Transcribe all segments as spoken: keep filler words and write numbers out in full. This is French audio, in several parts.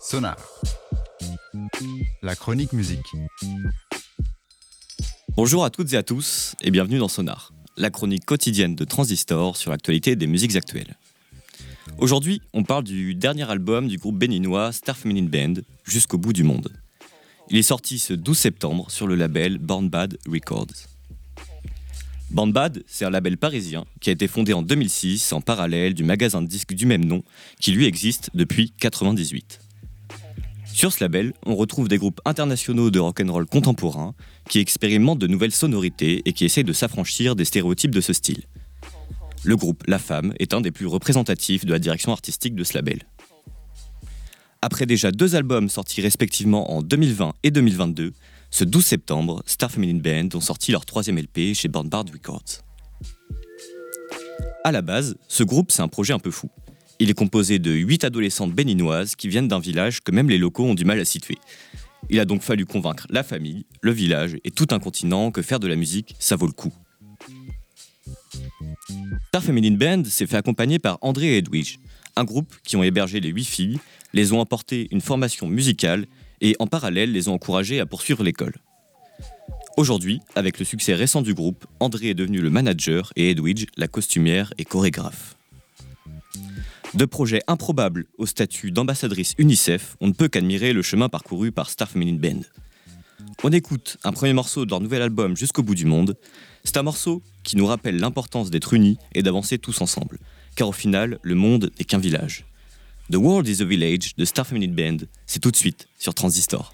Sonar, la chronique musique. Bonjour à toutes et à tous et bienvenue dans Sonar, la chronique quotidienne de Transistor sur l'actualité des musiques actuelles. Aujourd'hui, on parle du dernier album du groupe béninois Star Feminine Band, Jusqu'au bout du monde. Il est sorti ce douze septembre sur le label Born Bad Records. Born Bad, c'est un label parisien qui a été fondé en deux mille six en parallèle du magasin de disques du même nom qui lui existe depuis quatre-vingt-dix-huit. Sur ce label, on retrouve des groupes internationaux de rock'n'roll contemporain qui expérimentent de nouvelles sonorités et qui essayent de s'affranchir des stéréotypes de ce style. Le groupe La Femme est un des plus représentatifs de la direction artistique de ce label. Après déjà deux albums sortis respectivement en deux mille vingt et deux mille vingt-deux, ce douze septembre, Star Feminine Band ont sorti leur troisième L P chez Born Bad Records. À la base, ce groupe c'est un projet un peu fou. Il est composé de huit adolescentes béninoises qui viennent d'un village que même les locaux ont du mal à situer. Il a donc fallu convaincre la famille, le village et tout un continent que faire de la musique, ça vaut le coup. Star Feminine Band s'est fait accompagner par André et Edwidge, un groupe qui ont hébergé les huit filles, les ont apporté une formation musicale et en parallèle les ont encouragées à poursuivre l'école. Aujourd'hui, avec le succès récent du groupe, André est devenu le manager et Edwidge la costumière et chorégraphe. De projets improbables au statut d'ambassadrice UNICEF, on ne peut qu'admirer le chemin parcouru par Star Feminine Band. On écoute un premier morceau de leur nouvel album Jusqu'au bout du monde. C'est un morceau qui nous rappelle l'importance d'être unis et d'avancer tous ensemble, car au final, le monde n'est qu'un village. The World is a Village de Star Feminine Band, c'est tout de suite sur Transistor.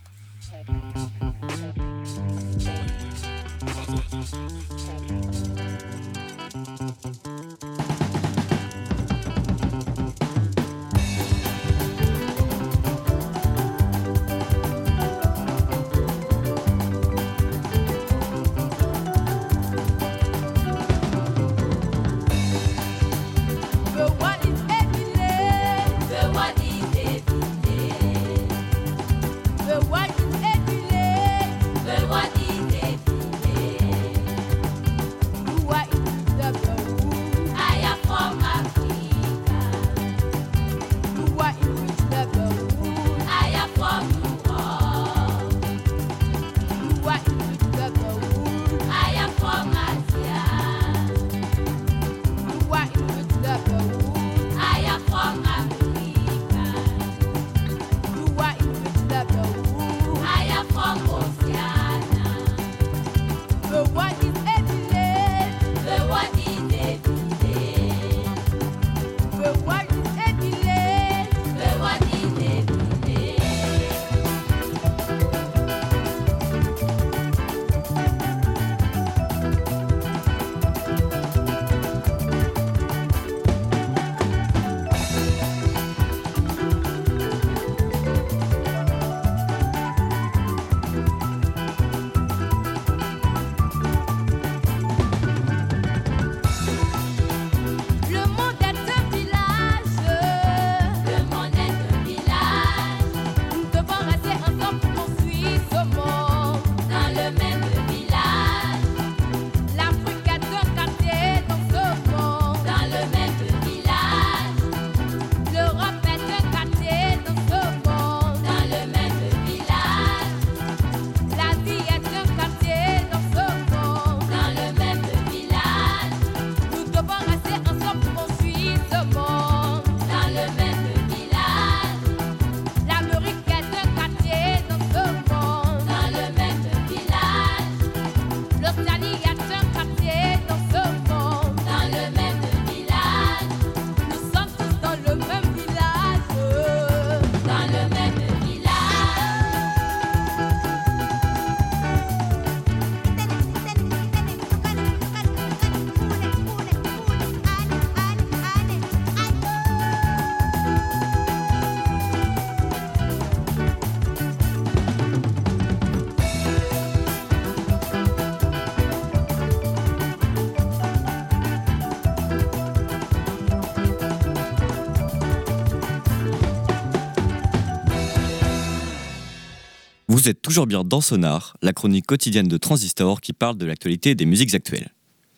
Vous êtes toujours bien dans Sonar, la chronique quotidienne de Transistor qui parle de l'actualité des musiques actuelles.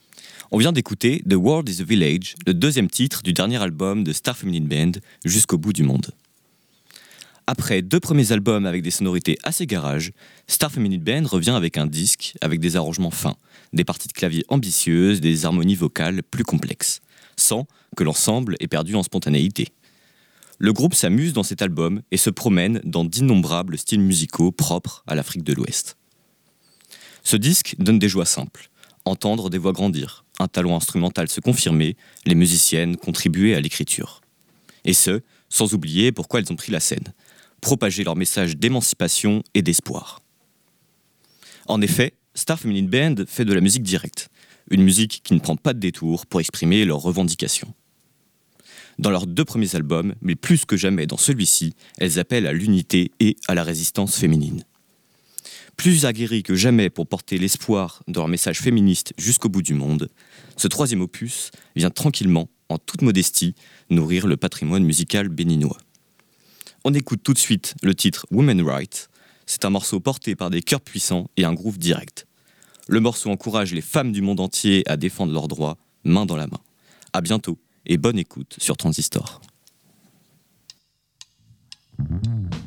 On vient d'écouter The World is a Village, le deuxième titre du dernier album de Star Feminine Band, Jusqu'au bout du monde. Après deux premiers albums avec des sonorités assez garage, Star Feminine Band revient avec un disque avec des arrangements fins, des parties de clavier ambitieuses, des harmonies vocales plus complexes, sans que l'ensemble ait perdu en spontanéité. Le groupe s'amuse dans cet album et se promène dans d'innombrables styles musicaux propres à l'Afrique de l'Ouest. Ce disque donne des joies simples, entendre des voix grandir, un talent instrumental se confirmer, les musiciennes contribuer à l'écriture. Et ce, sans oublier pourquoi elles ont pris la scène, propager leur message d'émancipation et d'espoir. En effet, Star Feminine Band fait de la musique directe, une musique qui ne prend pas de détour pour exprimer leurs revendications. Dans leurs deux premiers albums, mais plus que jamais dans celui-ci, elles appellent à l'unité et à la résistance féminine. Plus aguerries que jamais pour porter l'espoir de leur message féministe jusqu'au bout du monde, ce troisième opus vient tranquillement, en toute modestie, nourrir le patrimoine musical béninois. On écoute tout de suite le titre Women's Right. C'est un morceau porté par des chœurs puissants et un groove direct. Le morceau encourage les femmes du monde entier à défendre leurs droits, main dans la main. À bientôt et bonne écoute sur Transistor. Mmh.